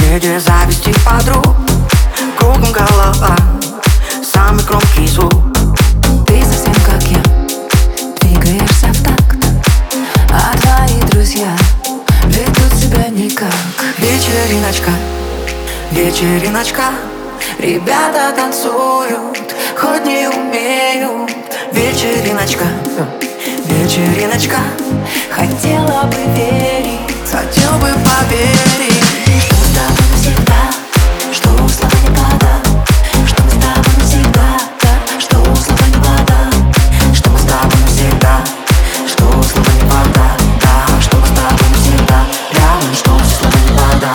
Среди зависти подруг кругом голова, самый громкий звук. Ты совсем как я, двигаешься в такт, а твои друзья ведут себя никак. Вечериночка, вечериночка, ребята танцуют, хоть не умеют. Вечериночка, вечериночка, Хотела бы верить, хотел бы поверить, что мы с тобой навсегда, что слова не вода, что мы с тобой навсегда, что слова не вода, что мы с тобой навсегда, что слова не вода, да, что мы с тобой навсегда, рядом, что слова не вода.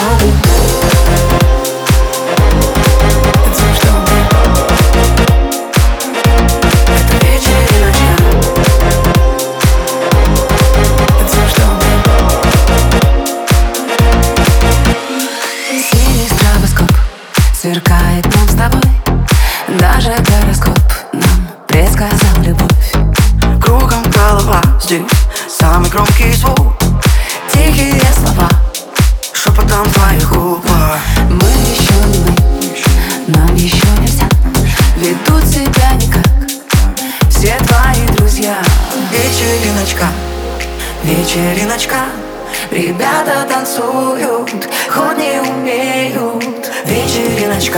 сверкает нам с тобой, даже гороскоп нам предсказал любовь. Кругом голова, здесь самый громкий звук, тихие слова шепотом твоих губ. Мы еще не мы, нам еще нельзя, ведут себя никак все твои друзья. Вечериночка, вечериночка, ребята танцуют, хоть не умеют. Вечериночка,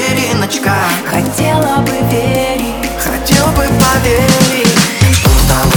вечериночка, Хотела бы верить, хотел бы поверить, что с тобой